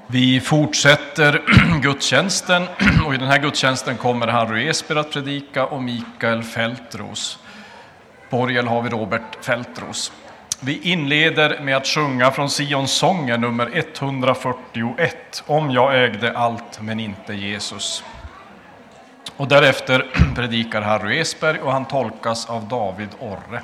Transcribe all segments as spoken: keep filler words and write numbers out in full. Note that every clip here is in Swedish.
Vi fortsätter gudstjänsten och i den här gudstjänsten kommer Harry Esper att predika och Mikael Fältros. På orgel har vi Robert Fältros. Vi inleder med att sjunga från Sionssången nummer etthundrafyrtioett, Om jag ägde allt men inte Jesus. Och därefter predikar Harry Esper och han tolkas av David Orre.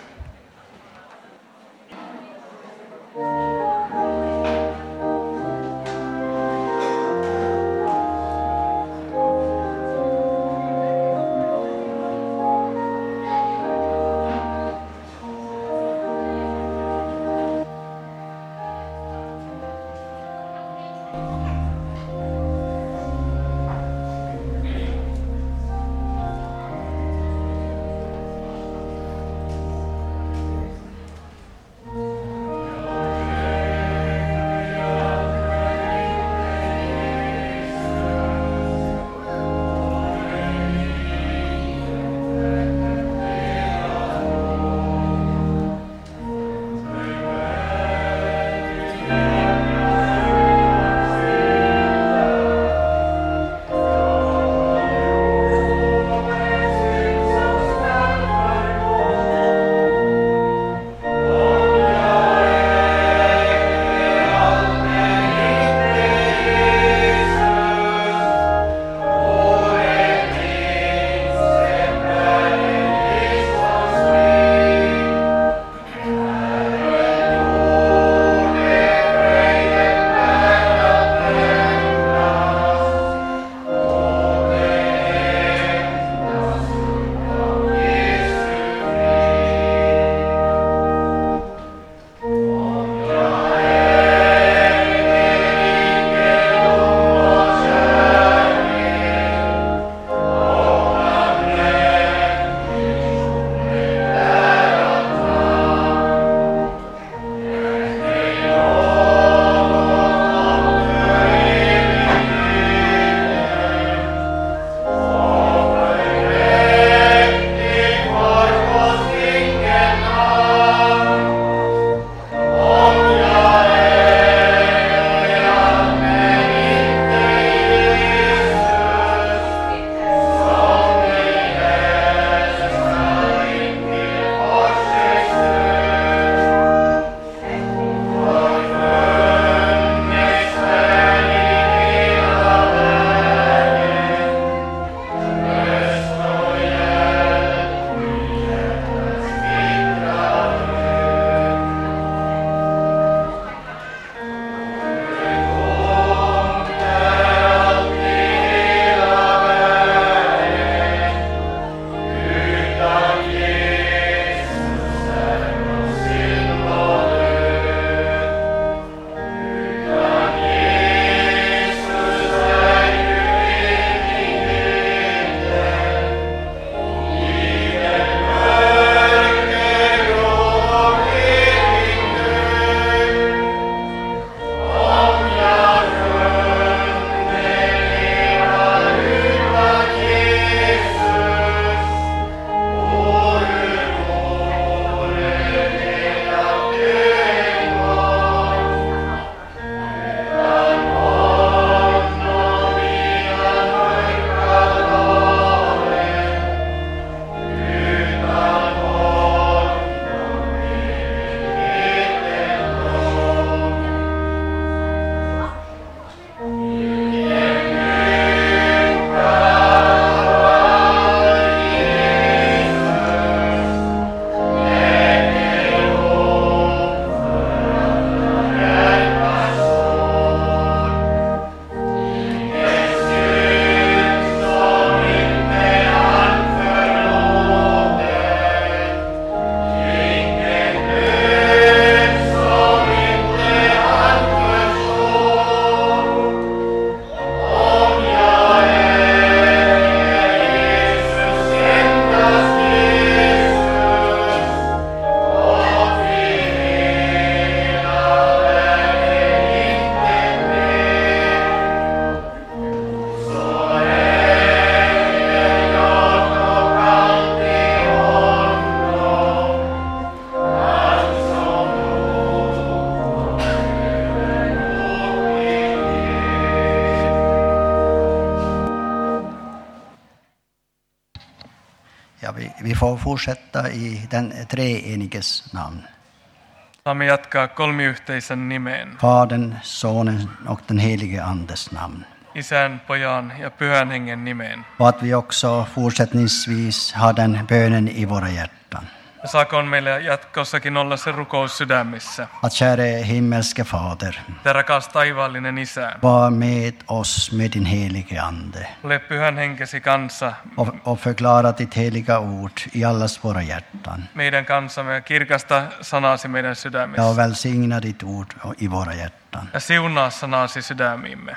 vi får fortsätta i den treeniges namn. Saamme jatkaa kolmiyhteisen nimeen. Fadern, Sonen och den helige Andes namn. Isän, Pojan ja Pyhän Hengen nimeen. Och att vi också fortsättningsvis har den bönen i våra hjärtan. Ja saakoon meillä jatkossakin olla se rukous sydämissä. Att käre himmelske Fader, Te rakas taivaallinen Isä, var med oss med din helige Ande ole Pyhän Henkesi kanssa och, och förklara ditt heliga ord i allas våra hjärtan. meidän kanssamme ja kirkasta sanasi meidän Ja, och sydämissä. välsigna ditt ord i våra hjärtan. Ja siunaa sanasi sydämiimme.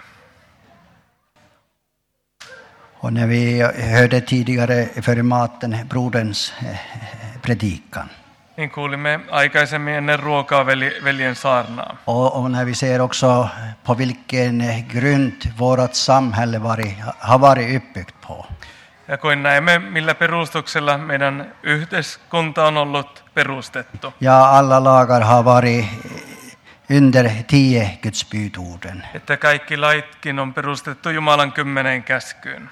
Och när vi hörde tidigare före maten broderns eh, predikan. Niin kuulimme aikaisemmin ennen ruokaa veli, veljen saarnaa. Och, och när vi ser också på vilken grund vårt samhälle varit, har varit uppbyggt på. Ja kun näemme, millä perustuksella meidän yhteiskunta on ollut perustettu. Ja, alla lagar har varit under tio Guds budorden. Että kaikki laitkin on perustettu Jumalan kymmeneen käskyyn.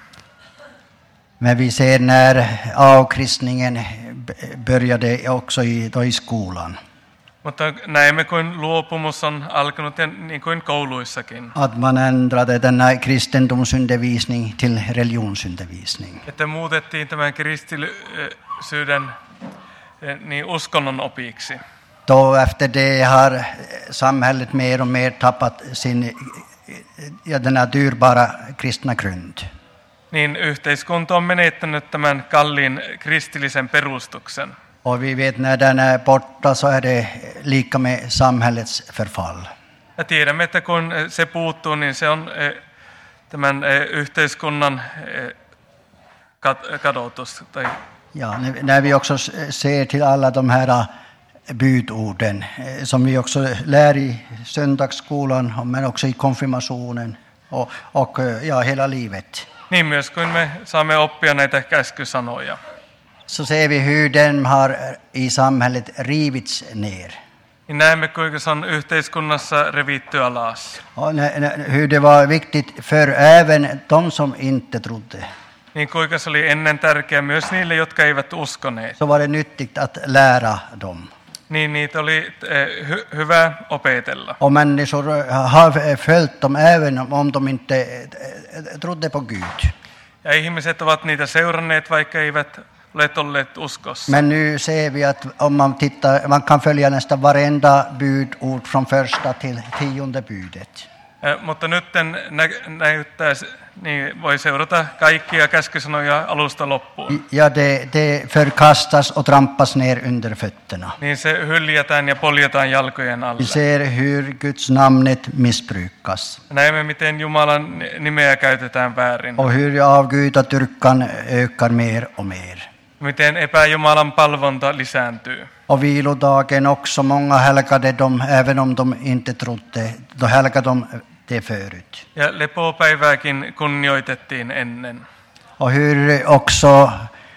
Men vi ser när avkristningen började också i, då i skolan. Mutta näemme, kuin luopumus on alkanut ja niin kuin kouluissakin. Att man ändrade denna kristendomsundervisning till religionsundervisning. Että muutettiin tämän kristillisyyden niin uskonnon opiksi. Då efter det har samhället mer och mer tappat sin, ja, denna dyrbara kristna grund. Niin yhteiskunta on menettänyt tämän kalliin kristillisen perustuksen. Och vi vet när den är borta så är det lika med samhällets förfall. Ja tiedämme, että kun se puuttuu, niin se on eh, tämän eh, yhteiskunnan eh, kat- kadotus. Tai Ja, när, när vi också ser till alla de här budorden eh, som vi också lär i söndagsskolan men också i konfirmationen och, och ja, hela livet. niin myös kun me saamme oppia näitä käskysanoja. Så ser vi hur den har i samhället rivits ner. Niin näemme, kuinka se on yhteiskunnassa revitty alas. Och hur det var viktigt för även de som inte trodde. Niin kuinka se oli ennen tärkeää myös niille, jotka eivät uskoneet. Så var det nyttigt att lära dem. Niin niitä oli eh, hy- hyvä opetella. Och människor har följt dem även om de inte trodde på Gud. Ja ihmiset ovat niitä seuranneet, vaikka eivät ole olleet uskossa. Men nu ser vi att om man tittar, man kan följa nästan varenda budord från första till tionde budet. Eh, mutta nyt nä- näyttää, niin voi seurata kaikkia käskysanoja alusta loppuun. Ja, det, det förkastas och trampas ner under fötterna. Niin se hyljätään ja poljetaan jalkojen alle. Vi ser hur Guds namnet missbrukas. Näemme, miten Jumalan nimeä käytetään väärin. Och hur avgudadyrkan ökar mer och mer. Miten epäjumalan palvonta lisääntyy. Och vilodagen också, många helgade dem även om de inte trodde. Då helgade de det förut. Ja lepopäivääkin kunnioitettiin ennen. Och hur också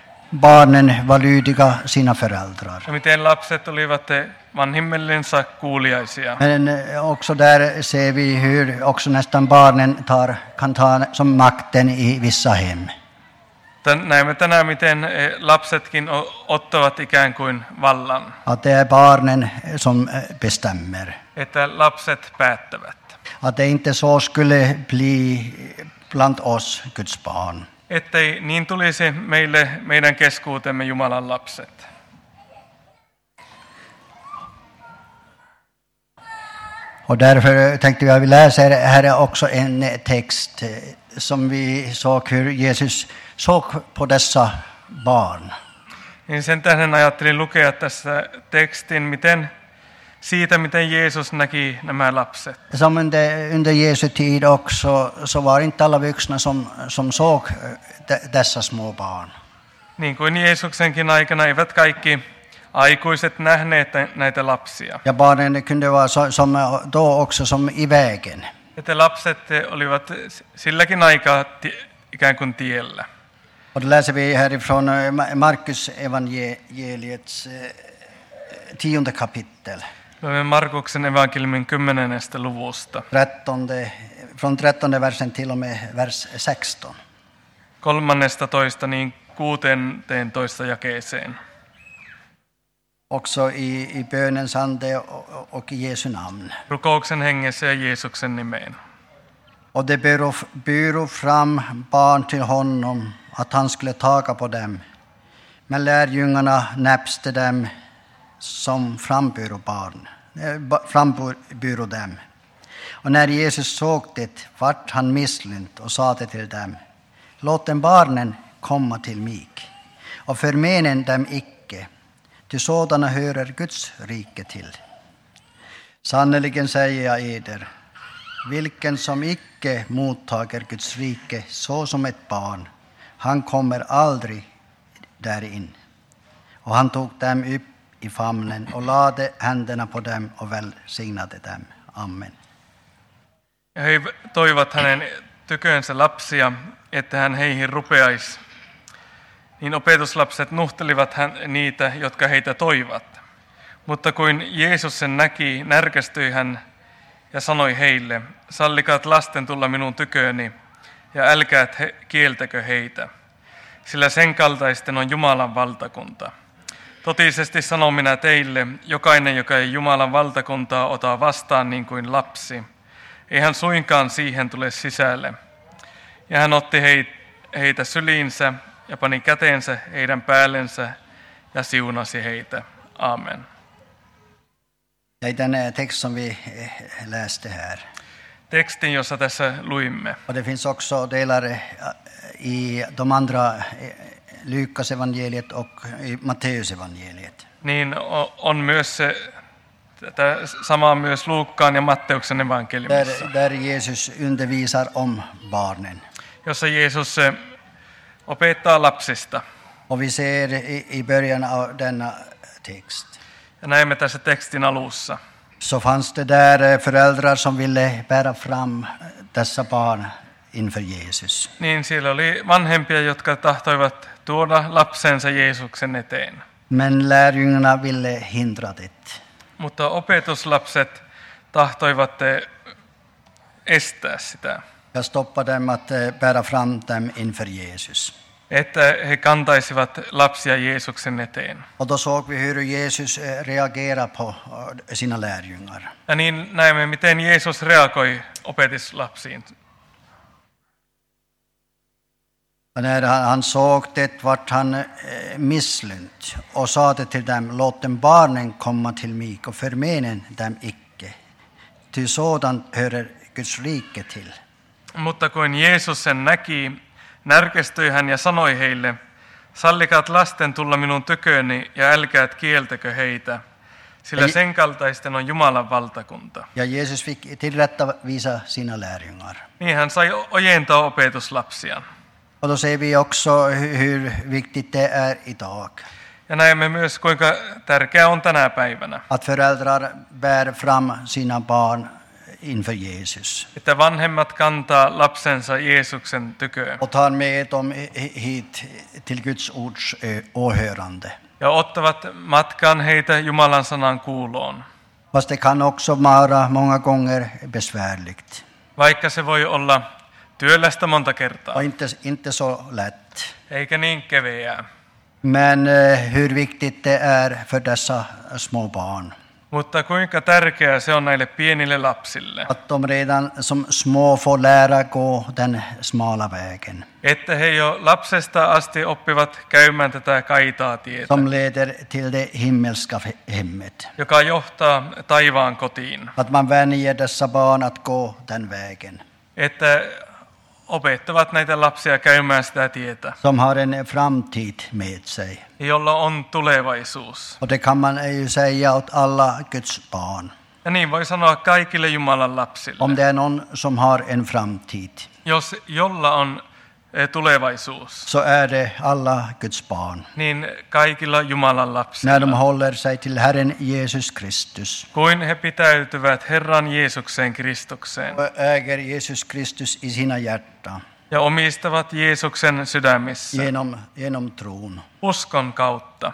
barnen var lydiga sina föräldrar. Ja miten lapset olivat vanhimmellensa kuuliaisia. Men också där ser vi hur också nästan barnen tar, kan ta som makten i vissa hem. Tän, näemme tänään, miten lapsetkin ottavat ikään kuin vallan. Att det är barnen som bestämmer. Että lapset päättävät. Att det inte så skulle bli bland oss Guds barn. Ettei niin tulisi meille, meidän keskuutemme Jumalan lapset. Och därför tänkte jag att vi läser här också en text som vi såg hur Jesus såg på dessa barn. Niin sen tähden ajattelin lukea tässä tekstin, miten, siitä, miten Jeesus näki nämä lapset. Som under, under Jesu tid också så var inte alla vuxna som, som såg dessa små barn. Niin kuin Jeesuksenkin aikana eivät kaikki aikuiset nähneet näitä lapsia. Ja barnen kunde vara så, som då också som i vägen. Että lapset olivat silläkin aikaa t- ikään kuin tiellä. Och då läser vi härifrån Markus evangeliets tionde kapitel. Luemme Markuksen evankeliumin kymmenennestä luvusta. trettonde, från trettonde versen till och med vers sexton. kolmannesta toista niin kuuteentoista jakeeseen. Också i, i bönens ande och, och i Jesu namn. Rukouksen hengessä ja Jeesuksen nimeen. Och det bjöd fram barn till honom att han skulle taga på dem. Men lärjungarna näpste dem som frambyrå barn, frambyrå dem. Och när Jesus såg det vart han misslynt och sade till dem: låt den barnen komma till mig och förmenen dem icke, ty sådana hörer Guds rike till. Sannoliken säger jag eder, vilken som icke mottager Guds rike så som ett barn, han kommer aldrig därin. Och han tog dem upp i famnen och lade händerna på dem och välsignade dem. Amen. Ja he toivat hänen tykönsä lapsia, että hän heihin rupeaisi. Niin opetuslapset nuhtelivat hän, niitä, jotka heitä toivat. Mutta kun Jeesus sen näki, närkästyi hän ja sanoi heille: sallikaat lasten tulla minun tyköni ja älkäät he, kieltäkö heitä, sillä sen kaltaisten on Jumalan valtakunta. Totisesti sanon minä teille, jokainen, joka ei Jumalan valtakuntaa ota vastaan niin kuin lapsi, ei hän suinkaan siihen tule sisälle. Ja hän otti heitä syliinsä ja pani käteensä heidän päällensä ja siunasi heitä. Amen. Det är den text som vi läste här. Tekstin, jossa tässä luimme. Och det finns också delar i de andra Lukas evangeliet och i Matteus evangeliet. Niin on myös se, tätä samaa myös Luukkaan ja Matteuksen evankeliumissa. Där, där Jesus undervisar om barnen. Jossa Jeesus opettaa lapsista. Och vi ser i, i början av denna text. Ja näemme tässä tekstin alussa. Så fanns det där föräldrar som ville bära fram dessa barn inför Jesus. Niin siellä oli vanhempia, jotka tahtoivat tuoda lapsensa Jeesuksen eteen. Men lärjungarna ville hindra det. Mutta opetuslapset tahtoivat estää sitä. Jag stoppa dem att bära fram dem inför Jesus. Että he kantaisivat lapsia Jeesuksen eteen. Och då såg vi hur Jesus reagerar på sina lärjungar. Ja niin näemme, miten Jeesus reagoi opetuslapsiin. Och när han, han såg det vart han misslynt och sade till dem: låt den barnen komma till mig och förmenen dem icke, ty sådant hörer Guds rike till. Mutta kun Jeesus sen näki, närkästyi hän ja sanoi heille: sallikaat lasten tulla minun tyköni ja älkäät kieltäkö heitä, sillä sen kaltaisten on Jumalan valtakunta. Ja Jesus fick tillrättavisa sina lärjungar. Niin hän sai ojentaa opetuslapsiaan. Och då ser vi också hur viktigt det är idag. Ja näemme myös, kuinka tärkeää on tänä päivänä. Att föräldrar bär fram sina barn inför Jesus. Että vanhemmat kantaa lapsensa Jeesuksen tyköön. Och tar med dem hit till Guds ords åhörande. Ja ottavat matkaan heitä Jumalan sanan kuuloon. Fast det kan också vara många gånger besvärligt. Vaikka se voi olla työlästä monta kertaa. Och inte, inte så lätt. Eikä niin keveää. Men eh, hur viktigt det är för dessa små barn. Mutta kuinka tärkeää se on näille pienille lapsille. Att de redan som små får lära gå den smala vägen. Että he jo lapsesta asti oppivat käymään tätä kaitaa tietä. Som leder till det himmelska hemmet. Joka johtaa taivaan kotiin. Att man vänjer dessa barn att gå den vägen. Että opettavat näitä lapsia käymään sitä tietä. Som har en framtid med sig. Jolla on tulevaisuus. Och det kan man ju säga åt alla Guds barn. Ja niin voi sanoa kaikille Jumalan lapsille. Om det är någon som har en framtid. Jos jolla on tulevaisuus. Så är det alla Guds barn. Niin kaikilla Jumalan lapsilla. När de håller sig till Herren Jesus Kristus. Kuin he pitäytyvät Herran Jeesuksen Kristukseen. Och äger Jesus Kristus i sina hjärtan. Ja omistavat Jeesuksen sydämissä. Genom, genom tron. Uskon kautta.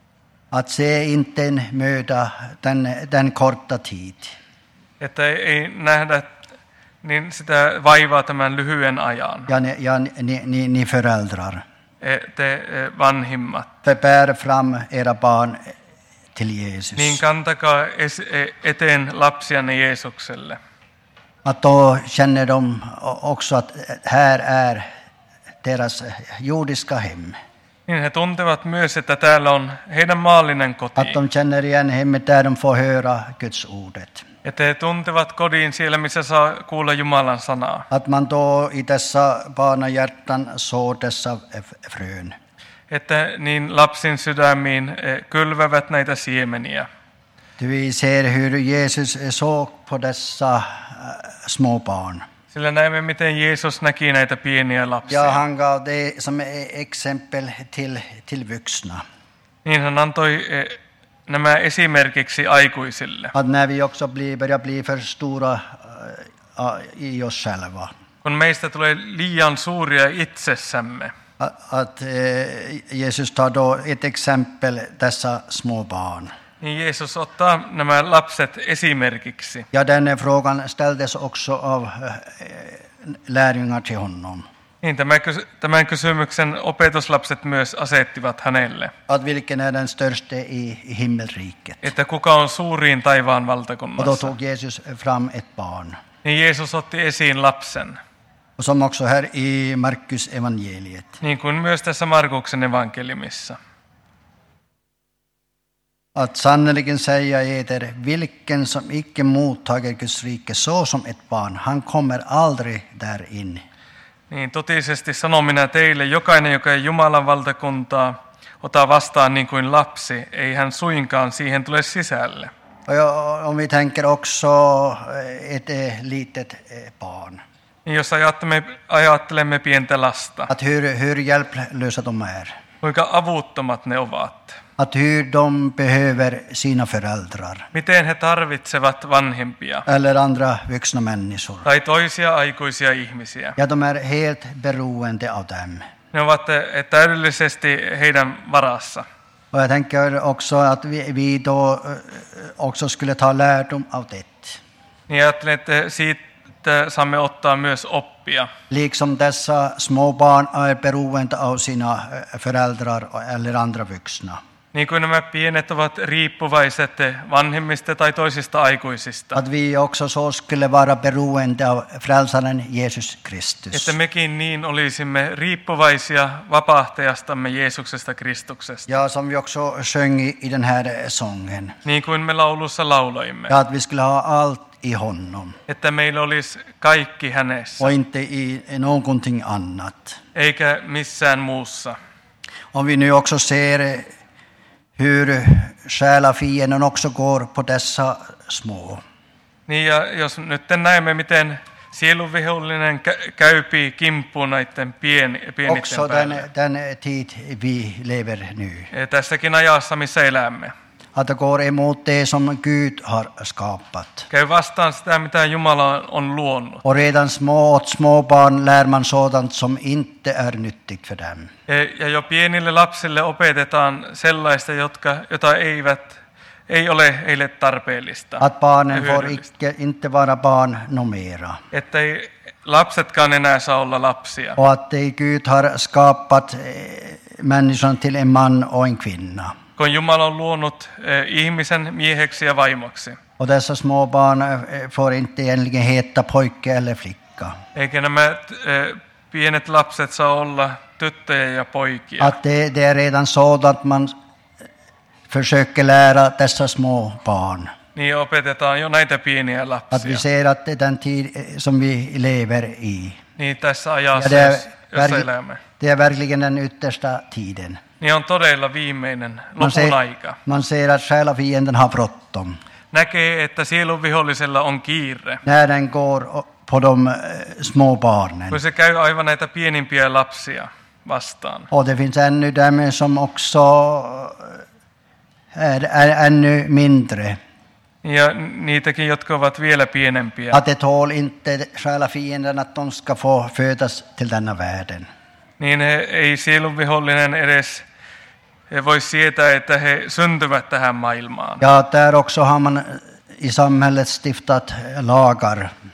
Att se inte en möda den, den korta tid. Että ei nähdä niin sitä vaivaa tämän lyhyen ajan. Ja, ni, ja ni, ni, ni föräldrar. te vanhimmat, bär fram era barn till Jesus. niin kantakaa eteen lapsianne Jeesukselle. Att då känner de också att här är deras jordiska hem. Niin he tuntevat myös, että täällä on heidän maallinen koti. Att de känner igen hemmet där de får höra Guds ordet. Että he tuntevat kodin siellä, missä saa kuulla Jumalan sanaa. Att man då i dessa barnahjärtan sår dessa frön. Että niin lapsin sydämiin kylvävät näitä siemeniä. Vi ser hur Jesus såg på dessa små barn. Sillä näemme, miten Jeesus näki näitä pieniä lapsia. Ja han gav det som exempel till, till vuxna. Niin hän antoi nämä esimerkiksi aikuisille. Att när vi också blir, börjar bli för stora uh, i oss själva. Kun meistä tulee liian suuria itsessämme. Att, att uh, Jesus tar då ett exempel dessa små barn. Niin Jeesus ottaa nämä lapset esimerkiksi. Ja den frågan ställdes också av uh, lärjungar till honom. Niin, tämän kysymyksen opetuslapset myös asettivat hänelle. Att vilken är den störste i himmelriket? Että kuka on suurin taivaan Och då valtakunnassa. tog Jesus fram ett barn. Niin Jeesus otti esiin lapsen. Och som också här i Markus evangeliet. Niin kuin myös tässä Markuksen evankeliumissa. Att sannoliken säga eder, vilken som icke mottager Guds rike så som ett barn, han kommer aldrig där in. Niin totisesti sanon minä teille, jokainen, joka ei Jumalan valtakuntaa ota vastaan niin kuin lapsi, ei hän suinkaan siihen tule sisälle. Och ja, om vi tänker också ett litet barn. Niin jos ajattelemme, ajattelemme pientä lasta, Att hur, hur hjälplösa de är. kuinka avuttomat ne ovat. Att hur de behöver sina föräldrar. Miten he tarvitsevat vanhempia Eller andra vuxna människor. tai toisia aikuisia ihmisiä. Ja de är helt beroende av dem. Ne ovat eh, täydellisesti heidän varassa. Och jag tänker också att vi, vi då eh, också skulle ta lärdom av det. Niin ajattelen, että siitä saamme ottaa myös oppia. Liksom dessa små barn är beroende av sina eh, föräldrar eller andra vuxna. Niin kuin nämä pienet ovat riippuvaiset vanhemmista tai toisista aikuisista. Att vi också så skulle vara beroende av frälsaren Jesus Kristus. Että mekin niin olisimme riippuvaisia vapahtajastamme Jeesuksesta Kristuksesta. Ja, som vi också sjöng i, i den här sången. Niin kuin me laulussa lauloimme. Ja, att vi skulle ha allt i honom. Että meillä olisi kaikki hänessä. Och inte i, i någonting annat. Eikä missään muussa. Om vi nu också ser hur själafienden också går på dessa små. Niin ja jos nyt näemme, miten sielunvihollinen käypii kimppuun näiden pieni, pienitten Också päälle. den, den tid vi lever nu. Tässäkin ajassa, missä elämme. Att det går emot det som Gud har skapat. Käy vastaan sitä, mitä Jumala on luonut. Och redan små åt små barn lär man sådant som inte är nyttigt för dem. Ja jo pienille lapsille opetetaan sellaista, jotka, jota eivät, ei ole heille tarpeellista. Att barnen ja får icke, inte vara barn no mera. Että ei lapsetkaan enää saa olla lapsia. Och att det Gud har skapat människan till en man och en kvinna. Kun Jumala on luonut eh, ihmisen mieheksi ja vaimoksi. Och dessa små barn eh, får inte egentligen heta pojke eller flicka. Eikä nämä eh, pienet lapset saa olla tyttöjä ja poikia. Att det, det är redan sådant man försöker lära dessa små barn. Niin opetetaan jo näitä pieniä Att vi lapsia. ser att det är den tid eh, som vi lever i. Niin tässä Ja ajassa, det, är, jos, jossa verk- elämme. det är verkligen den yttersta tiden. Niin on todella viimeinen Man lopun ser, aika. man ser att själafienden har bråttom. Näkee, että sielun vihollisella on kiire. När den går på de eh, små barnen. Kun se käy aivan näitä pienimpiä lapsia vastaan. Och det finns ännu dem som också är, är ännu mindre. Ja niitäkin, jotka ovat vielä pienempiä. Att det tål inte själafienden att de ska få födas till denna världen. Niin he, ei sielun vihollinen edes he voi sietää, että he syntyvät tähän maailmaan. Ja, där också har man i samhället stiftat lagar.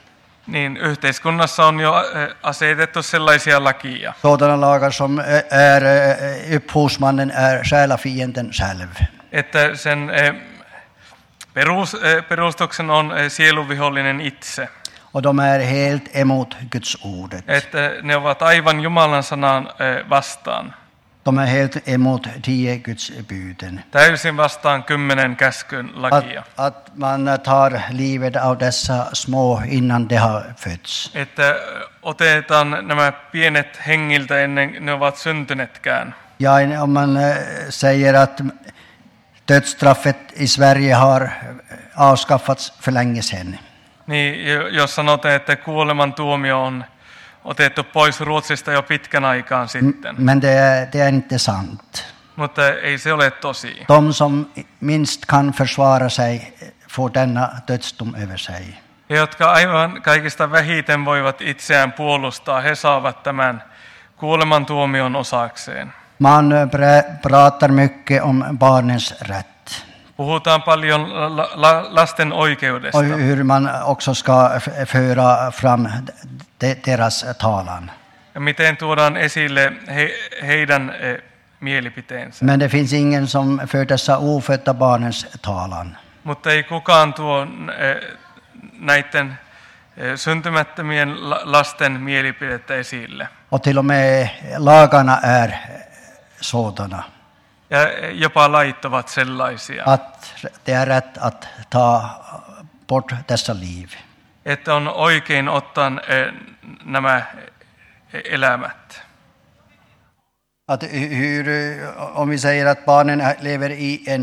Niin yhteiskunnassa on jo eh, asetettu sellaisia lakia, Sådana lagar som är eh, upphovsmannen är själafienden själv. että sen eh, perus, eh, perustuksen on eh, sieluvihollinen itse. Och de är helt emot Guds ordet. Että ne ovat aivan Jumalan sanan eh, vastaan. De är helt emot tio Guds buden. Täysin vastaan kymmenen käskyn Att, lakia. att man tar livet av dessa små innan de har fötts. Että otetaan nämä pienet hengiltä ennen ne ovat syntyneetkään. Ja om man eh, säger att dödsstraffet i Sverige har avskaffats för länge sedan. Niin, jo- jos sanotaan, että kuoleman tuomio on otettu pois Ruotsista jo pitkän aikaan sitten. Men det är, det är inte sant. Mutta ei se ole tosi. De som minst kan försvara sig får denna dödsdom över sig. He, jotka aivan kaikista vähiten voivat itseään puolustaa, he saavat tämän kuoleman tuomion osakseen. Man pra- pratar mycket om barnens rätt Puhutaan paljon la- la- lasten oikeudesta och hur man också ska f- föra fram de- deras talan. ja miten tuodaan esille he, heidän eh, mielipiteensä. Men det finns ingen som för dessa ofödda barnens talan. Mutta ei kukaan tuo eh, näiden eh, syntymättömien la- lasten mielipidettä esille. Och till och med lagarna är sådana Ja eh, jopa lait ovat sellaisia, att det är rätt att ta bort dessa liv. että on oikein ottaa eh, nämä eh, elämät. Att hur, om vi säger att barnen lever i en,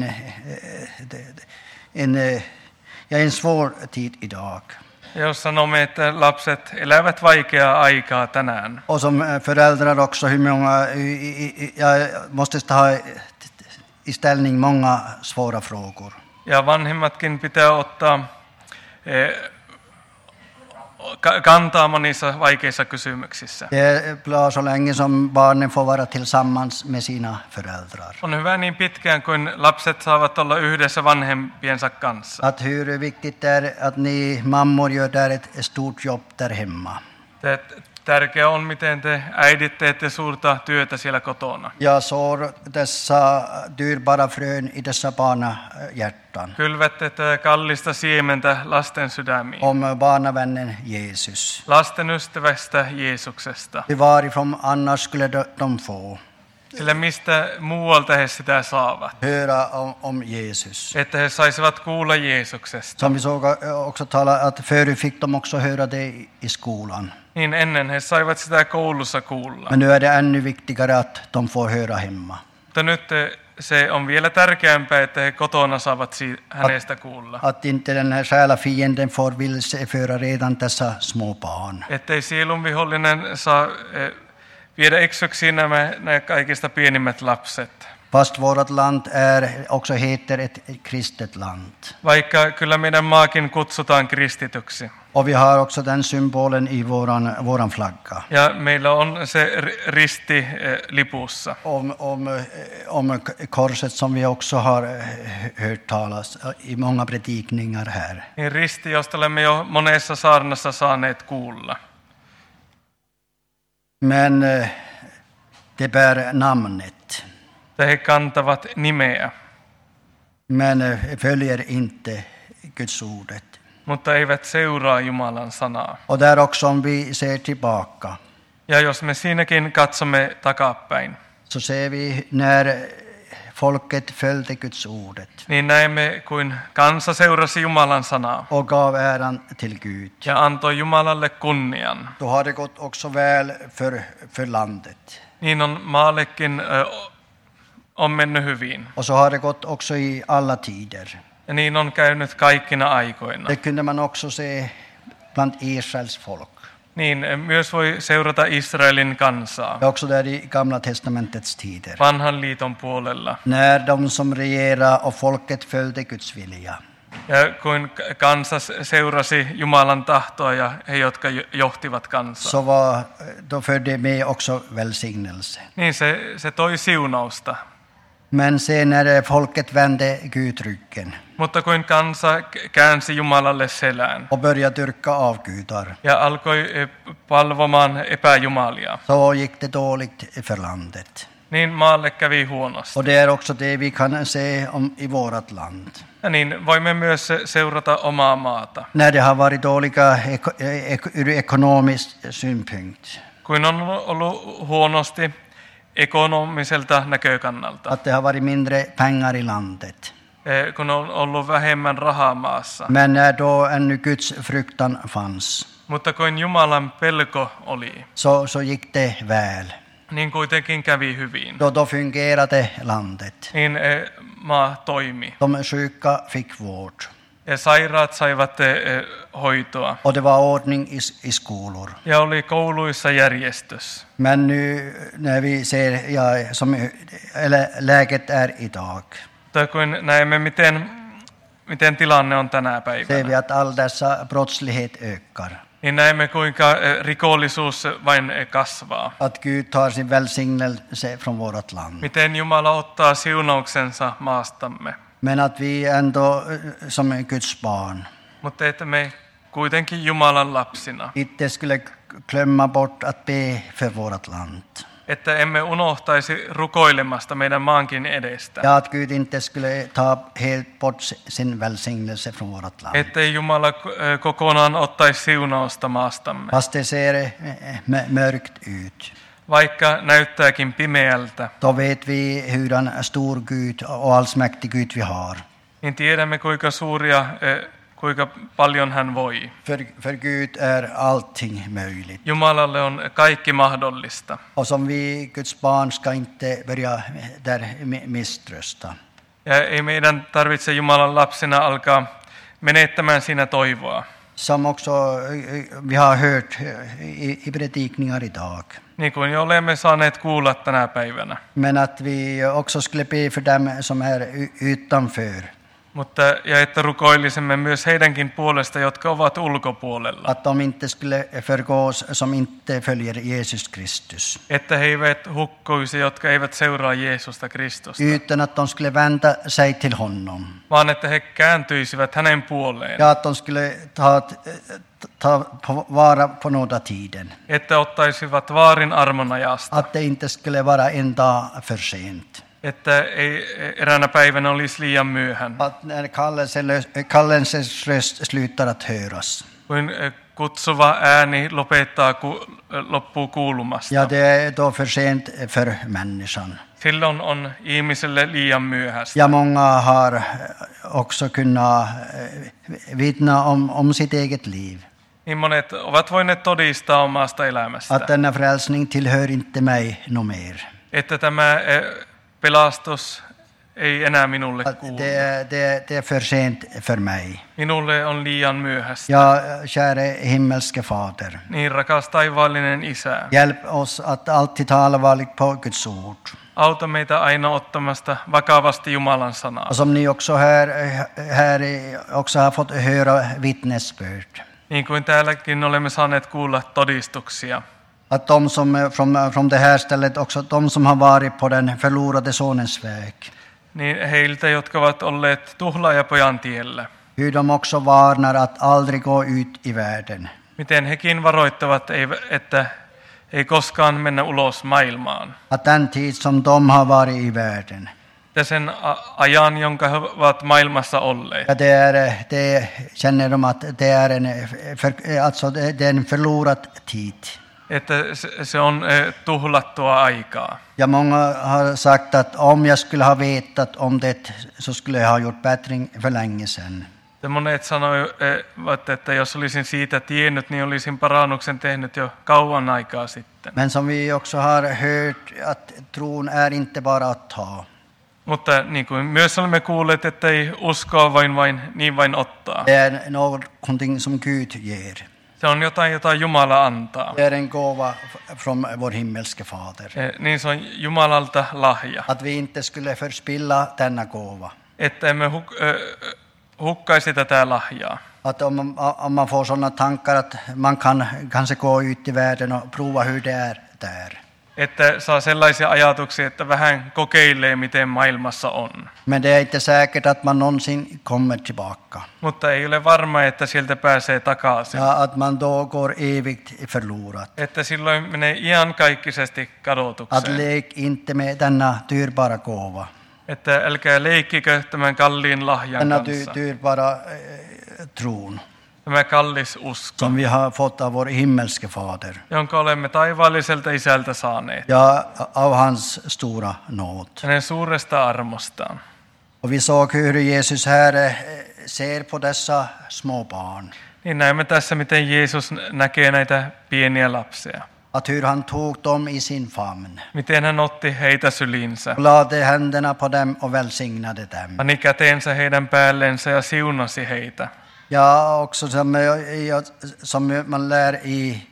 en, ja, en svår tid idag. Ja jos sanomme, että lapset elävät vaikeaa aikaa tänään, Och som föräldrar också, hur många, jag måste ta i ställning många svåra frågor. ja vanhemmatkin pitää ottaa eh, ka- kantaa monissa vaikeissa kysymyksissä. Det är bra så länge som barnen får vara tillsammans med sina föräldrar. On hyvä niin pitkään kuin lapset saavat olla yhdessä vanhempiensa kanssa. Att hur viktigt det är att ni mammor gör där ett stort jobb där hemma. Te- Tärkeää on, miten te äidit teette suurta työtä siellä kotona. Jag sår dessa dyrbara frön i dessa barnahjärtan. Kylvätte tätä kallista siementä lasten sydämiin. Om barnavännen Jesus. Lasten ystävästä Jeesuksesta. Ty varifrån annars skulle de, de få Sillä mistä muualta he sitä saavat. höra om, om Jesus. Että he saisivat kuulla Jeesuksesta. Som vi såg också tala att förut fick de också höra det i, i skolan. Niin ennen he saivat sitä koulussa kuulla. Men nu är det ännu viktigare att de får höra hemma. Mutta nyt eh, se on vielä tärkeämpää, että he kotona saavat si- hänestä kuulla. Att inte den här själafienden får vilseföra redan dessa små barn. Ettei sielunvihollinen saa eh, viedä eksyksiin nämä, nämä kaikista pienimmät lapset. Fast vårt land är också heter ett kristet land. Vaikka kyllä meidän maakin kutsutaan kristityksi. Och vi har också den symbolen i våran, våran flagga. Ja meillä on se ri- risti eh, lipussa. Om, om, eh, om korset som vi också har eh, hört talas i många predikningar här. Niin risti, josta olemme jo monessa saarnassa saaneet kuulla. Men eh, det bär namnet. Että he kantavat nimeä, Men eh, följer inte Guds ordet. mutta eivät seuraa Jumalan sanaa. Och där också om vi ser tillbaka Ja jos me siinäkin katsomme takapäin, så ser vi när folket följde Guds ordet niin näemme, kuin kansa seurasi Jumalan sanaa och gav äran till Gud. ja antoi Jumalalle kunnian. Då har det gått också väl för, för landet. Niin on maallekin ö, on mennyt hyvin. Och så har det gått också i alla tider. Ja niin on käynyt kaikkina aikoina. Det kunde man också se bland Israels folk. Niin myös voi seurata Israelin kansaa Det är också där i Gamla testamentets tider. vanhan liiton puolella. När de som regerade och folket följde Guds vilja. Ja kuin kansa seurasi Jumalan tahtoa ja he, jotka johtivat kansaa. Så var, då förde med också välsignelse. Niin se, se toi siunausta. Men sen när folket vände Gud ryggen Mutta kuin kansa käänsi Jumalalle selään och började dyrka avgudar, ja alkoi eh, palvomaan epäjumalia, så gick det dåligt för landet. niin maalle kävi huonosti. Och det är också det vi kan se om i vårt land. Ja niin voimme myös seurata omaa maata. När det har varit dåliga eko, ek, ur ekonomisk synpunkt. Kuin on ollut huonosti ekonomiselta näkökannalta. Att det har varit mindre pengar i landet. Eh, kun on ollut vähemmän rahaa maassa. Men när då ännu Guds fruktan fanns, Mutta kun Jumalan pelko oli, så, så gick det väl. niin kuitenkin kävi hyvin. Då, då fungerade landet. Niin eh, maa toimi. De sjuka fick vård. Ja sairaat saivat eh, hoitoa. Och det var ordning i, i skolor. Ja oli kouluissa järjestys. Men nu när vi ser ja, som eller, läget är idag, Mutta kun näemme, miten, miten tilanne on tänä ser vi päivänä, att all dessa brottslighet ökar. niin näemme, kuinka eh, rikollisuus vain eh, kasvaa. Att Gud tar sin välsignelse från vårt land. Miten Jumala ottaa siunauksensa maastamme. Men att vi ändå som Guds barn Mutta että me kuitenkin Jumalan lapsina, inte skulle glömma bort att be för vårt land. että emme unohtaisi rukoilemasta meidän maankin edestä. Ja att Gud inte skulle ta helt bort sin välsignelse från vårt land. Ettei Jumala eh, kokonaan ottaisi siunausta maastamme, Fast det ser eh, m- mörkt ut. vaikka näyttääkin pimeältä. Då vet vi hur en stor Gud och allsmäktig Gud vi har. Niin tiedämme, kuinka suuria, eh, kuinka paljon hän voi. För, för Gud är allting möjligt. Jumalalle on kaikki mahdollista. Och som vi Guds barn ska inte börja där mi- misströsta. Ja ei meidän tarvitse Jumalan lapsina alkaa menettämään siinä toivoa. Som också eh, vi har hört eh, i, i predikningar idag. Niin kuin jo olemme saaneet kuulla tänä päivänä. Men att vi också skulle be för dem som är u- utanför. Mutta, ja että rukoilisimme myös heidänkin puolesta, jotka ovat ulkopuolella. Att de inte skulle förgås som inte följer Jesus Kristus. Että he eivät hukkuisi, jotka eivät seuraa Jeesusta Kristusta. Utan att de skulle vända sig till honom. Vaan että he kääntyisivät hänen puoleen. Ja att de skulle ta, ta på, vara på nådatiden. Että ottaisivat vaarin armonajasta. Att det inte skulle vara en dag för sent. Että ei eräänä päivänä olisi liian myöhään. Att när kallelsens röst slutar att höras. Kuin kutsuva ääni lopettaa, ku, loppuu kuulumasta. Ja, det är då för sent för människan. Silloin on ihmiselle liian myöhäistä. Ja, många har också kunnat vittna om, om sitt eget liv. Niin monet ovat voineet todistaa omasta elämästä. Att denna frälsning tillhör inte mig no mer. Että tämä pelastus ei enää minulle Att kuulu. det, det, det är för sent för mig. Minulle on liian myöhäistä. Ja, käre himmelske fader. Niin rakas taivaallinen Isä. Hjälp oss att alltid ta allvarligt på Guds ord. Auta meitä aina ottamasta vakavasti Jumalan sanaa. Och som ni också här, här också har fått höra vittnesbörd. Niin kuin täälläkin olemme saaneet kuulla todistuksia. Att de som från, från det här stället, också de som har varit på den förlorade sonens väg. Niin heiltä, jotka ovat olleet tuhlaajapojan tiellä. Hur de också varnar att aldrig gå ut i världen. Miten hekin varoittavat, että ei koskaan mennä ulos maailmaan. Att den tid som de har varit i världen. Ja sen ajan, jonka he ovat maailmassa olleet. Ja, det är, det känner de att det är en, för, alltså det är en förlorad tid. Että se on tuhlattua aikaa. Ja, många har sagt att om jag skulle ha vetat om det så skulle jag ha gjort bättring för länge sedan. Ja monet sanoivat, että jos olisin siitä tiennyt, niin olisin parannuksen tehnyt jo kauan aikaa sitten. Men som vi också har hört att tron är inte bara att ta. Mutta niin kuin myös olemme kuulleet, että ei uskoa vain, vain niin vain ottaa. Det är någonting som Gud ger. Se on jotain, jota Jumala antaa. Det är en gåva från vår himmelske fader. Niin se on Jumalalta lahja. Att vi inte skulle förspilla denna gåva. Että emme huk, äh, hukkaisi tätä lahjaa. Att om, om man får sådana tankar att man kan kanske gå ut i världen och prova hur det är där. että saa sellaisia ajatuksia, että vähän kokeilee, miten maailmassa on. Men det är inte säkert att man någonsin kommer tillbaka. Mutta ei ole varma, että sieltä pääsee takaisin. Ja, att man då går evigt förlorat. Että silloin menee iankaikkisesti Att kadotukseen. lek inte med denna dyrbara gåva. Että älkää leikkikö tämän kalliin lahjan Denna dy, kanssa. dyrbara eh, tron Tämä kallis usko, som vi har fått av vår himmelske fader. jonka olemme taivaalliselta isältä saaneet. Ja, av hans stora nåd. Hänen suuresta armostaan. Och vi såg hur Jesus här eh, ser på dessa små barn. Niin näemme tässä, miten Jeesus näkee näitä pieniä lapsia. Att hur han tog dem i sin famn. Miten hän otti heitä syliinsä. Och lade händerna på dem och välsignade dem. Pani käteensä heidän päällensä ja siunasi heitä. Ja, också som, ja, som man lär i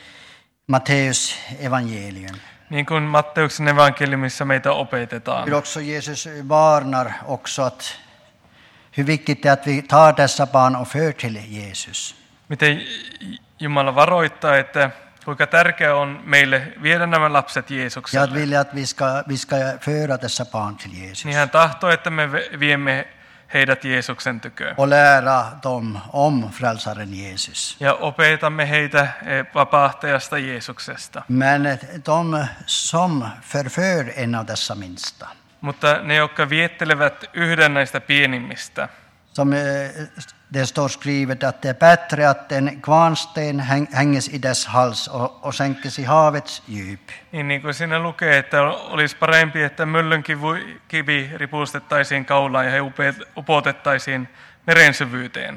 Matteus evangelium. Niin kuin Matteuksen evankeliumissa meitä opetetaan. Hur också Jesus varnar också att hur viktigt det är att vi tar dessa barn och för till Jesus. Miten Jumala varoittaa, että kuinka tärkeää on meille viedä nämä lapset Ja, att Jeesukselle. vilja att vi ska, vi ska föra dessa barn till Jesus. Niin hän tahtoo, että me viemme heidät Jeesuksen tyköön. Och lära dem om frälsaren Jesus. Ja opetamme heitä eh, vapahtajasta Jeesuksesta. Men de som förför en av dessa minsta, Mutta ne, jotka viettelevät yhden näistä pienimmistä, som eh, det står skrivet att det är bättre att en kvarnsten häng- hänges i dess hals och, och sänkes i havets djup. niin, niin kuin siinä lukee, että olisi parempi, että myllyn kivu- kivi ripustettaisiin kaulaan ja he upe- upotettaisiin meren syvyyteen.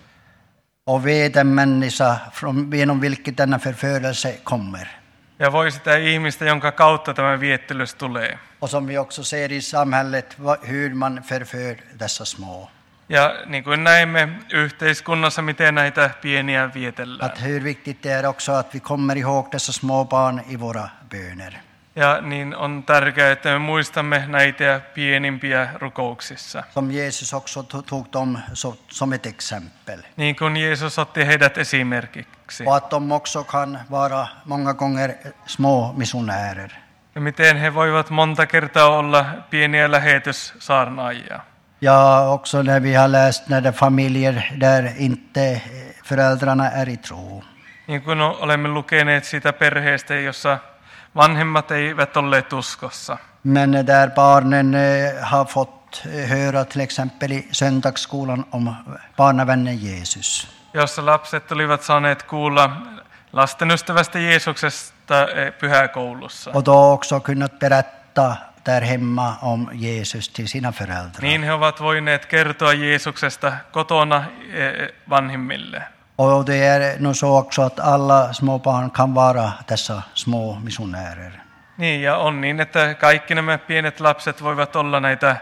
Och ve den människa från genom vilket denna förförelse kommer. Ja voi sitä ihmistä, jonka kautta tämä viettelys tulee. Och som vi också ser i samhället va- hur man förför dessa små. Ja niin kuin näemme yhteiskunnassa, miten näitä pieniä vietellään. Att hur viktigt det är också att vi kommer ihåg dessa små barn i våra böner. Ja niin on tärkeää, että me muistamme näitä pienimpiä rukouksissa. Som Jesus också to- tog dem så, som ett exempel. Niin kuin Jeesus otti heidät esimerkiksi. Och att de också kan vara många gånger små missionärer. Ja miten he voivat monta kertaa olla pieniä lähetyssaarnaajia. Ja, också när vi har läst när det är familjer där inte eh, föräldrarna är i tro. Niin kuin olemme lukeneet siitä perheestä, jossa vanhemmat eivät olleet uskossa. Men där barnen eh, har fått eh, höra till exempel i söndagsskolan om barnavännen Jesus. Jossa lapset olivat saaneet kuulla lastenystävästä Jeesuksesta eh, pyhäkoulussa. Och då också kunnat berätta där hemma om Jesus till sina föräldrar. Niin he ovat voineet kertoa Jeesuksesta kotona eh, vanhimmille. Och det är nog så också att alla små barn kan vara dessa små missionärer. Niin, ja on niin, että kaikki nämä pienet lapset voivat olla näitä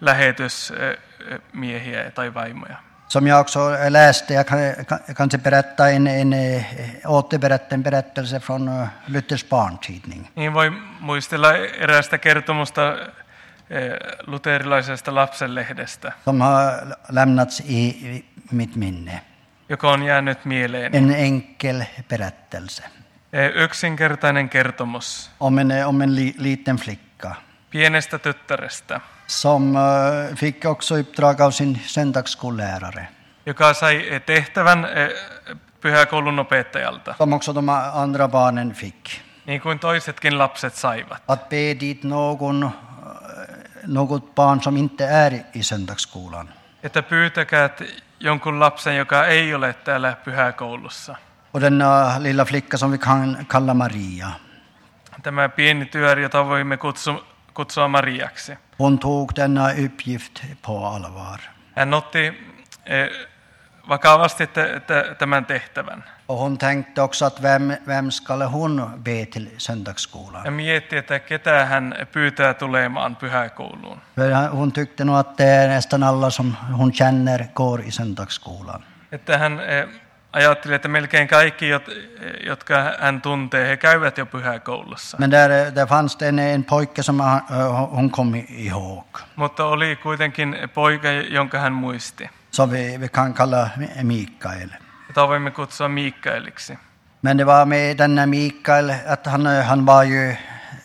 lähetysmiehiä tai vaimoja. Som jag också läste, jag kan, kan, jag kanske berätta en, en, eh, återberätta en berättelse från eh, Luthers barntidning. Niin voi muistella eräästä kertomusta eh, luterilaisesta lapsenlehdestä, Som har lämnats i, i mitt minne. joka on jäänyt mieleen. En enkel berättelse Eh, Yksinkertainen kertomus om en, om en li, liten flicka pienestä tyttärestä, som eh, fick också uppdrag av sin söndagsskollärare. joka sai eh, tehtävän eh, pyhäkoulun opettajalta, Som också de andra barnen fick. niin kuin toisetkin lapset saivat. Att be dit någon, eh, något barn som inte är i söndagsskolan. Että pyytäkää jonkun lapsen, joka ei ole täällä pyhäkoulussa. Och denna lilla flicka som vi kan kalla Maria. Tämä pieni työr, jota voimme kutsua, kutsua Mariaksi. Hon tog denna uppgift på allvar. Hän otti eh, vakavasti t- t- tämän tehtävän. Och hon tänkte också att vem, vem skulle hon be till söndagsskolan? Ja mietti, että ketä hän pyytää tulemaan pyhäkouluun. För hon tyckte nog att det är nästan alla som hon känner går i söndagsskolan. Että hän eh, ajatteli, että melkein kaikki, jot, jotka hän tuntee, he käyvät jo pyhäkoulussa. Men där, där fanns det en, en pojke som han- hon kom ihåg. Mutta oli kuitenkin poika, jonka hän muisti. Så vi, vi kan kalla Mikael. Jota voimme kutsua Mikaeliksi. Men det var med denna Mikael att han, han var ju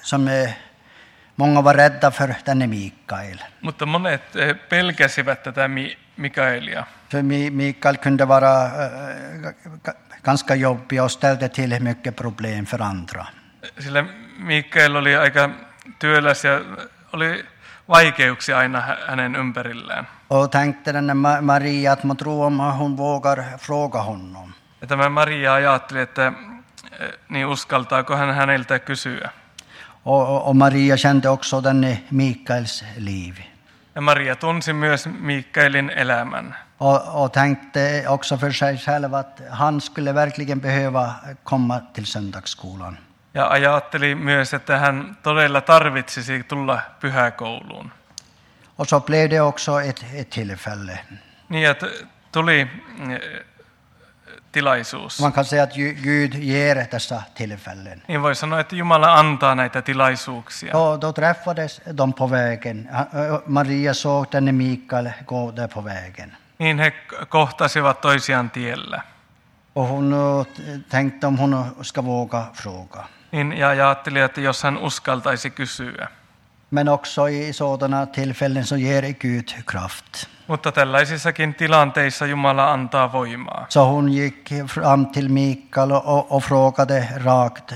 som eh, många var rädda för denne Mikael. Mutta monet eh, pelkäsivät tätä Mi- Mikaelia. För Mi- Mikael kunde vara eh, g- ganska jobbig och ställde till mycket problem för andra. Sillä Mikael oli aika työläs ja oli vaikeuksia aina hä- hänen ympärillään. Och tänkte den Ma- Maria att man tror om hon vågar fråga honom. Ja tämä Maria ajatteli, että eh, niin uskaltaako hän häneltä kysyä. Och, och, och Maria kände också denne Mikaels liv. Ja Maria tunsi myös Mikaelin elämän. Och, och tänkte också för sig själv att han skulle verkligen behöva komma till söndagsskolan. Ja ajatteli myös, että hän todella tarvitsisi tulla pyhäkouluun. Och så blev det också ett, ett tillfälle. Niin, että tuli eh, tilaisuus. Man kan säga att Ju- Gud ger dessa tillfällen. Niin voi sanoa, että Jumala antaa näitä tilaisuuksia. Då, då träffades de på vägen. Maria såg denne Mikael gå där på vägen. Niin he kohtasivat toisiaan tiellä. Och hon eh, tänkte om hon ska våga fråga. Niin, ja ajatteli, että jos hän uskaltaisi kysyä. Men också i sådana tillfällen så ger Gud kraft. Mutta tällaisissakin tilanteissa Jumala antaa voimaa. Så hon gick fram till Mikael och, och frågade rakt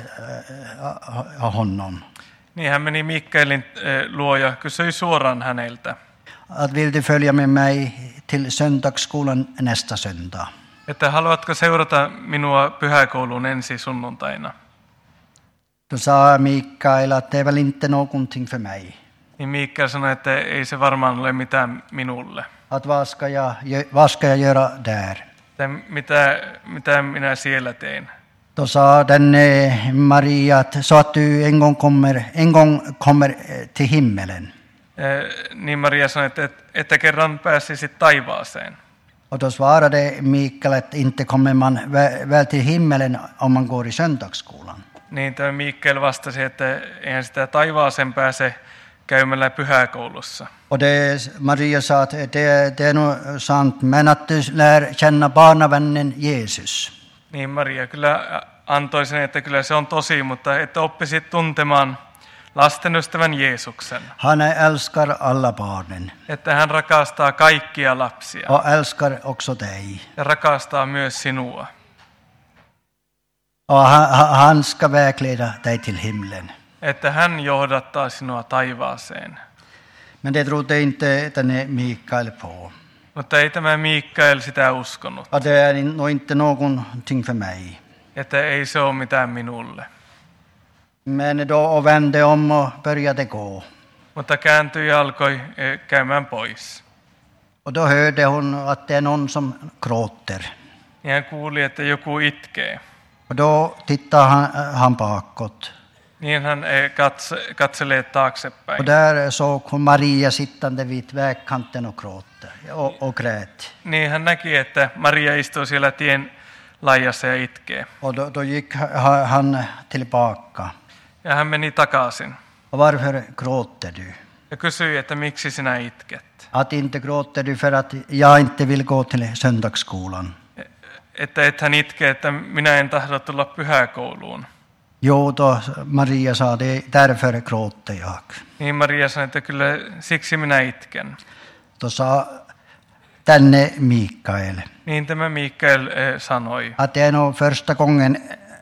äh, honom. Niin hän meni Mikaelin eh, luo ja kysyi suoraan häneltä, Att vill du följa med mig till söndagsskolan nästa söndag? että haluatko seurata minua pyhäkouluun ensi sunnuntaina. Då sa Mikael att det är väl inte någonting för mig. Niin Mikael sanoi, että ei se varmaan ole mitään minulle. Att vad ska jag, gö- vad ska jag göra där? Että mitä, mitä minä siellä tein. Då sa den eh, Maria att så att du en gång kommer, en gång kommer eh, till himmelen. Eh, Niin Maria sanoi, että, että kerran pääsisit taivaaseen. Och då svarade Mikael att inte kommer man vä- väl till himmelen om man går i söndagsskolan. Niin tämä Mikael vastasi, että eihän sitä taivaaseen pääse käymällä pyhäkoulussa. Och det, Maria sa att det, det är nog sant, men att du lär känna barnavännen Jesus. Niin Maria kyllä antoi sen, että kyllä se on tosi, mutta että oppisit tuntemaan lasten ystävän Jeesuksen. Han älskar alla barnen Että hän rakastaa kaikkia lapsia och älskar också dig. ja rakastaa myös sinua. Och han, han ska vägleda dig till himlen. Että hän johdattaa sinua taivaaseen. Men det trodde inte denne Mikael på. Mutta ei tämä Mikael sitä uskonut. Och det är nog inte någonting för mig. Että ei se ole mitään minulle. Men då vände om och började gå. Mutta kääntyi ja alkoi eh, käymään pois. Och då hörde hon att det är någon som gråter. Ja hän kuuli, että joku itkee. Och då tittar han, han bakåt. Niin hän eh, katse, katselee taaksepäin. Och där såg hon Maria sittande vid vägkanten och gråta och, och grät. Niin hän näki, että Maria istuu siellä tien laijassa ja itkee. Och då, då gick ha- han tillbaka. Ja hän meni takaisin Och varför gråter du? ja kysyi, että miksi sinä itket. Att inte gråter du för att jag inte vill gå till söndagsskolan. Että et hän itkee, että minä en tahdo tulla pyhäkouluun. Jo, då Maria sa det, därför gråter jag. Niin Maria sanoi, että kyllä siksi minä itken. Då sa denne Mikael Niin tämä Mikael eh, sanoi, att det är nog första gången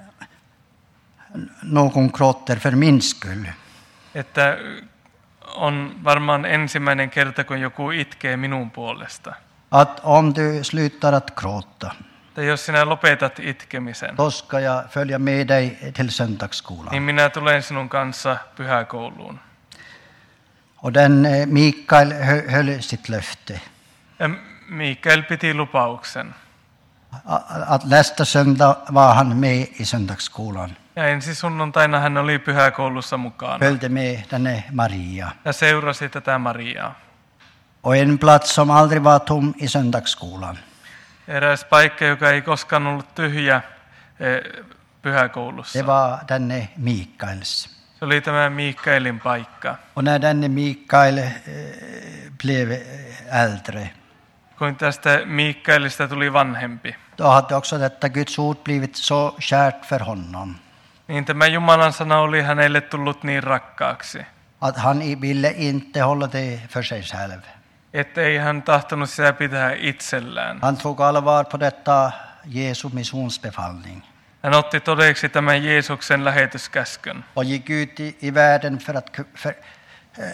någon gråter för min skull. että on varmaan ensimmäinen kerta, kun joku itkee minun puolesta. Att om du slutar att gråta, Että jos sinä lopetat itkemisen, då ska jag följa med dig till söndagsskolan. niin minä tulen sinun kanssa pyhäkouluun. Och den eh, Mikael hö- höll sitt löfte. Ja Mikael piti lupauksen. A- Att nästa söndag var han med i söndagsskolan. Ja ensi sunnuntaina hän oli pyhäkoulussa mukana Följde med denne Maria. ja seurasi tätä Mariaa. Och en plats som aldrig var tom i söndagsskolan. Eräs paikka, joka ei koskaan ollut tyhjä eh, pyhäkoulussa. Det var denne Mikaels. Se oli tämä Mikaelin paikka. Och när denne Mikael eh, blev eh, äldre, Kun tästä Mikaelista tuli vanhempi, då hade också detta Guds ord blivit så kärt för honom. Niin tämä Jumalan sana oli hänelle tullut niin rakkaaksi, att han i- ville inte hålla det för sig själv. että ei hän tahtonut sitä pitää itsellään. Han tog allvar på detta Jesu missionsbefallning Hän otti todeksi tämän Jeesuksen lähetyskäskyn och gick ut i, i världen för att ku- för, eh,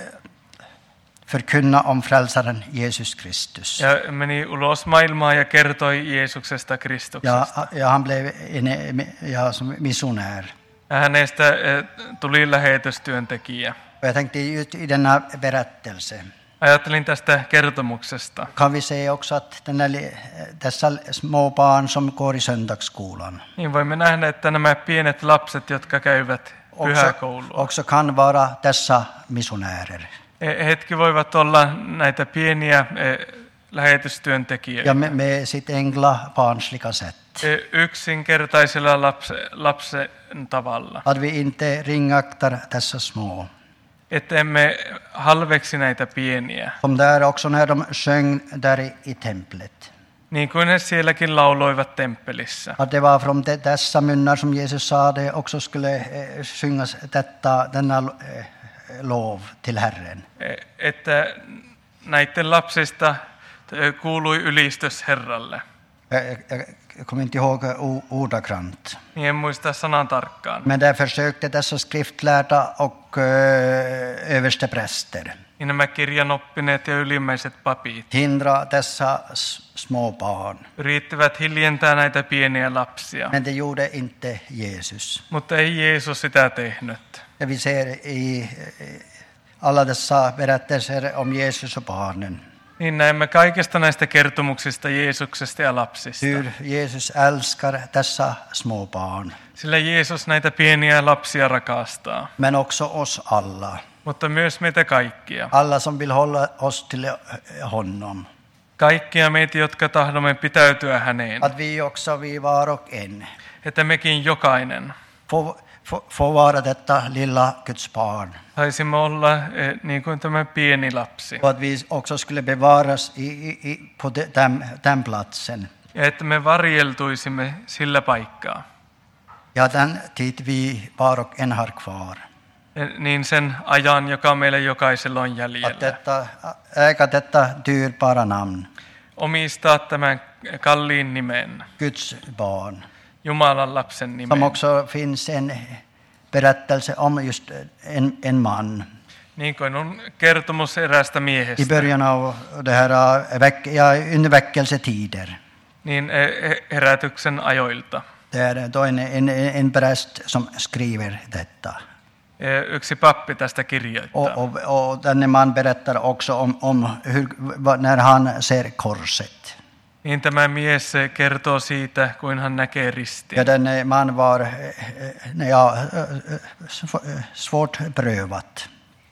förkunna om frälsaren Jesus Kristus. ja meni ulos maailmaa ja kertoi Jeesuksesta Kristuksesta. Ja, ja han blev en, ja, som missionär. Ja hänestä eh, tuli lähetystyöntekijä. Och jag tänkte just i denna berättelse Ajattelin tästä kertomuksesta. kan vi se också att den här, dessa små barn som går i söndagsskolan Niin voimme nähdä, että nämä pienet lapset, jotka käyvät också, pyhäkoulua, också kan vara dessa missionärer. he- hetki voivat olla näitä pieniä eh, lähetystyöntekijöitä. Ja med, med sitt enkla barnsliga sätt. Eh, yksinkertaisella lapse, lapsen tavalla. Att vi inte ringaktar dessa små. Että emme halveksi näitä pieniä. Som där också när de sjöng där i, i templet. Niin kuin he sielläkin lauloivat temppelissä. Att det var från de, dessa munnar som Jesus sa det också skulle eh, sjungas detta, denna eh, lov till Herren. Eh, Että näiden lapsista eh, kuului ylistys Herralle. Jag, jag, jag kommer inte ihåg o- ordagrant. Niin en muista sanan tarkkaan. Men där försökte dessa skriftlärda och eh, överstepräster Niin nämä kirjanoppineet ja ylimmäiset papit hindra dessa s- små barn. yrittivät hiljentää näitä pieniä lapsia. Men det gjorde inte Jesus. Mutta ei Jeesus sitä tehnyt. Det vi ser i eh, alla dessa berättelser om Jesus och barnen. Niin näemme kaikista näistä kertomuksista Jeesuksesta ja lapsista. Hur Jesus älskar dessa små barn. Sillä Jeesus näitä pieniä lapsia rakastaa. Men också oss alla. Mutta myös meitä kaikkia. Alla som vill hålla oss till honom. Kaikkia meitä, jotka tahdomme pitäytyä häneen. Att vi också, vi var och en, Että mekin jokainen får, får, får vara detta lilla Guds barn. saisimme olla eh, niin kuin tämä pieni lapsi. Och att vi också skulle bevaras i, i, i, på de, den, den platsen. Ja että me varjeltuisimme sillä paikkaa. Ja den tid vi var och en har kvar. Ja niin sen ajan, joka meille jokaisella on Att jäljellä. detta, äga detta dyrbara namn, Omistaa tämän kalliin nimen, Guds barn. Jumalan lapsen Som nimen. också finns en berättelse om just en, en man. Niin kuin on kertomus eräästä I miehestä. början av det här, äh, väck, ja, under väckelsetider. Niin eh, herätyksen ajoilta. Det är då en, en, en präst som skriver detta. Eh, Yksi pappi tästä kirjoittaa. Och, och, och denne man berättar också om, om hur, vad- när han ser korset. Niin tämä mies eh, kertoo siitä, kuin hän näkee ristin. Ja denne man var eh, eh, ja, eh, sv- eh, svårt prövat.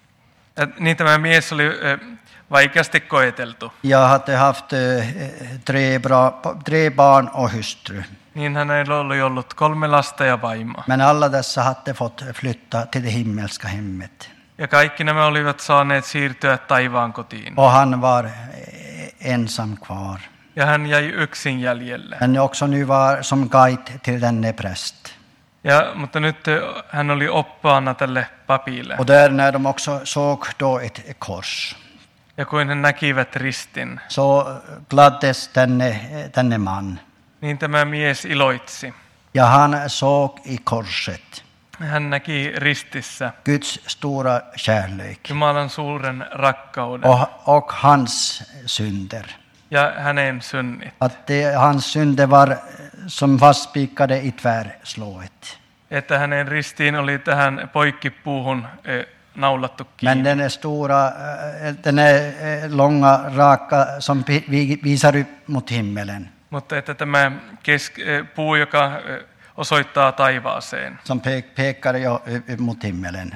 Ja niin tämä mies oli eh, vaikeasti koeteltu. Jag hade haft eh, tre, bra, tre barn och hustru. Niin hänellä oli ollut kolme lasta ja vaimoa. Men alla dessa hade fått flytta till det himmelska hemmet. Ja kaikki nämä olivat saaneet siirtyä taivaan kotiin. Och han var eh, ensam kvar. Ja hän jäi yksin jäljelle. Men också nu var som guide till denne präst. Ja, mutta nyt eh, hän oli oppaana tälle papille. Och där när de också såg då ett kors, Ja kun he näkivät ristin, så gladdes denne, denne man. niin tämä mies iloitsi. Ja han såg i korset Hän näki ristissä Guds stora kärlek Jumalan suuren rakkauden och, och hans synder. ja hänen synnit. Att det, hans synder var som fastspikade i tvärslået. Että hänen ristiin oli tähän poikkipuuhun eh, naulattu Men kiinni. den är stora, eh, den är eh, långa, raka som pi- vi- visar upp mot himmelen. Mutta että tämä kesk- eh, puu, joka eh, osoittaa taivaaseen, Som pe- pekar ju upp mot himmelen.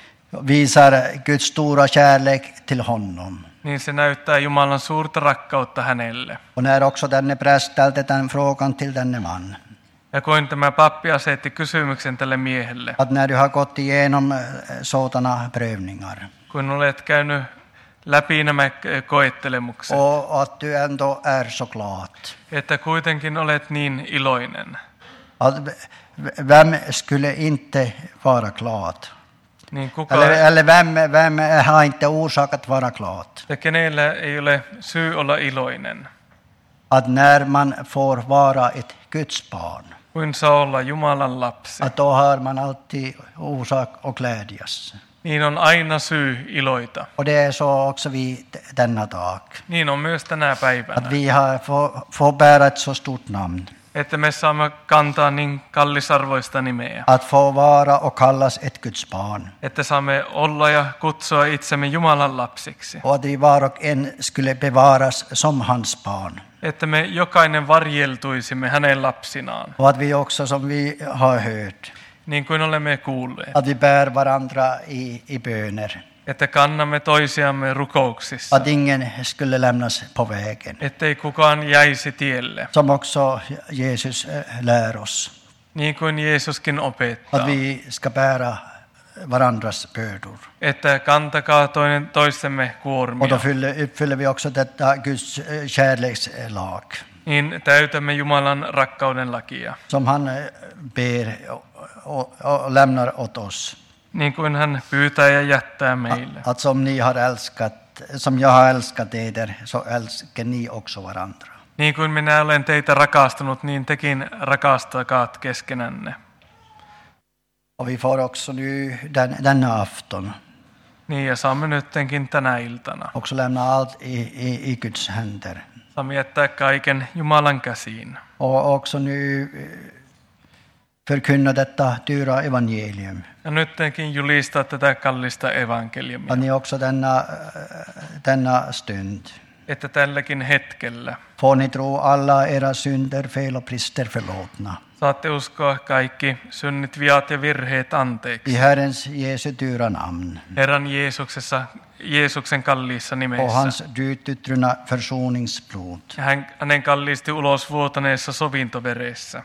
Visar Guds stora kärlek till honom. niin se näyttää Jumalan suurta rakkautta hänelle. Och när också denne präst ställde den frågan till denne man. Ja kun tämä pappi asetti kysymyksen tälle miehelle, Att när du har gått igenom eh, sådana prövningar. kun olet käynyt läpi nämä eh, koettelemukset, Och att du ändå är så glad. että kuitenkin olet niin iloinen. Att vem skulle inte vara glad? Niin kuka, Eller, eller vem, vem har inte orsak att vara glad? ja kenellä ei ole syy olla iloinen, Att när man får vara ett Guds barn, kuin saa olla Jumalan lapsi. att då har man alltid orsak att glädjas. Niin on aina syy iloita. Och det är så också vi denna dag. Niin on myös tänä päivänä. Att vi har, får, får bära ett så stort namn. Että me saamme kantaa niin kallisarvoista nimeä. Att få vara och kallas ett Guds barn. Että saamme olla ja kutsua itsemme Jumalan lapsiksi. Och att vi var och en skulle bevaras som hans barn. Että me jokainen varjeltuisimme hänen lapsinaan. Och att vi också, som vi har hört, Niin kuin olemme kuulleet. att vi bär varandra i, i böner. Että kannamme toisiamme rukouksissa. Att ingen skulle lämnas på vägen. Ettei kukaan jäisi tielle. Som också Jesus eh, lär oss. Niin kuin Jeesuskin opettaa. Att vi ska bära varandras bördor. Että kantakaa toinen toistemme Och då kuormia. fyller, uppfyller vi också detta Guds eh, kärlekslag. Niin täytämme Jumalan rakkauden lakia. Som han eh, ber och, och, och lämnar åt oss. Niin kuin hän pyytää ja jättää meille. Att som ni har älskat, som jag har älskat eder, så älskar ni också varandra. Niin kuin minä olen teitä rakastanut, niin tekin rakastakaat keskenänne. Och vi får också nu den, denna afton Niin ja saamme nyttenkin tänä iltana. också lämna allt i, i, i Guds händer. Saamme jättää kaiken Jumalan käsiin. Och också nu eh, förkunna detta dyra evangelium. Ja nyttenkin julistaa tätä kallista evankeliumia. Att ni också denna, eh, denna stund Että tälläkin hetkellä får ni tro alla era synder, fel och brister förlåtna. saatte uskoa kaikki synnit, viat ja virheet I anteeksi. Herrens Jesu dyra namn. Herran Jeesuksessa, Jeesuksen kalliissa Och nimessä. hans ututtrunna försoningsblod. Ja hän, hänen kalliisti ulos vuotaneessa sovintoveressä.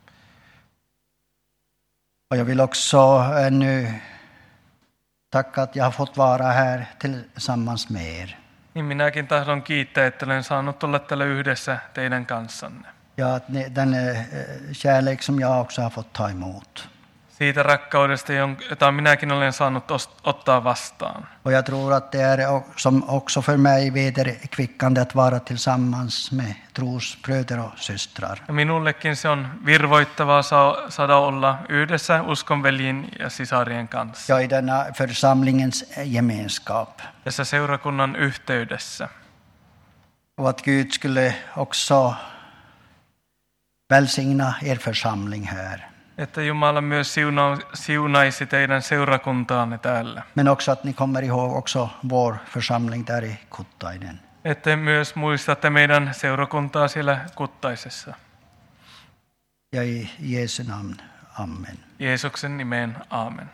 Och jag vill också ännu tacka att jag har fått vara här tillsammans med er. Niin minäkin tahdon kiittää, että olen saanut olla täällä yhdessä teidän kanssanne. Ja, att ni- den eh, kärlek som jag också har fått ta emot. Siitä rakkaudesta, jota minäkin olen saanut ost- ottaa vastaan. Och jag tror att det är o- som också för mig vederkvickande att vara tillsammans med trosbröder och systrar. Ja minullekin se on virvoittavaa saa- saada olla yhdessä uskonveljin ja sisarien kanssa. Ja, i denna församlingens gemenskap. Tässä seurakunnan yhteydessä. Och att Gud skulle också välsigna er församling här. Että Jumala myös siuna- siunaisi teidän seurakuntaanne täällä. Men också att ni kommer ihåg också vår församling där i Kuttainen. Että myös muistatte meidän seurakuntaa siellä Kuttaisessa. Ja, i Jesu namn. Amen. Jeesuksen nimeen, aamen.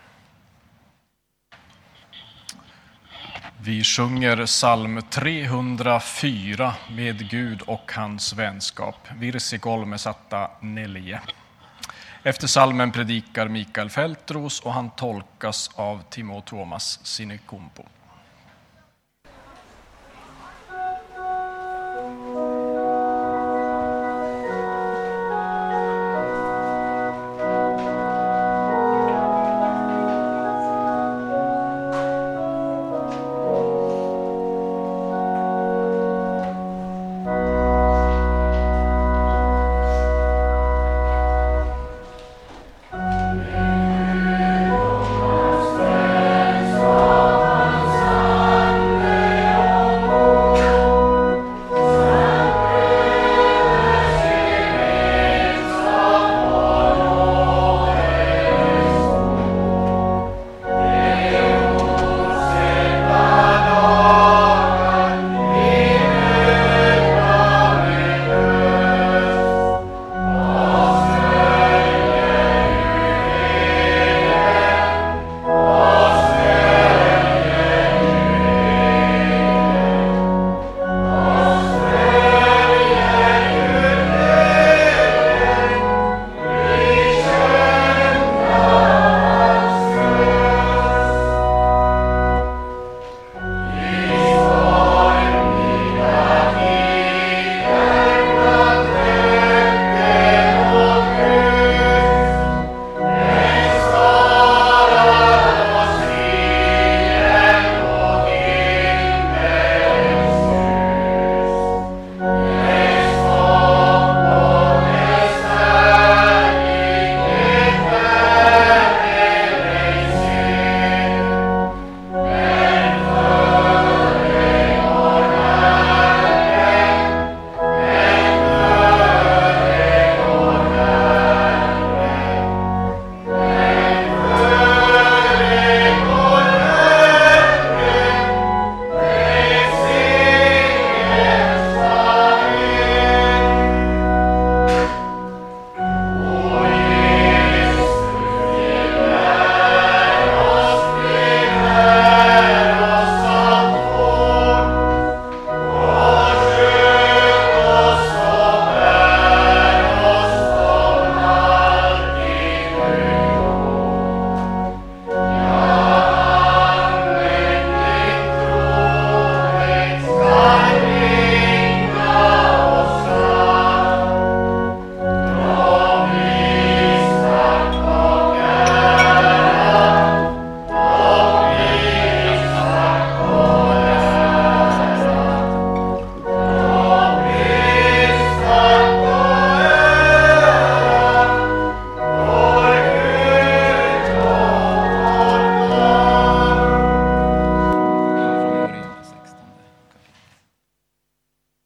Vi sjunger psalm trehundrafyra med Gud och hans vänskap. Virsi kolmesatta neljä. Efter psalmen predikar Mikael Fältros och han tolkas av Timo Tuomas Sinikumpu.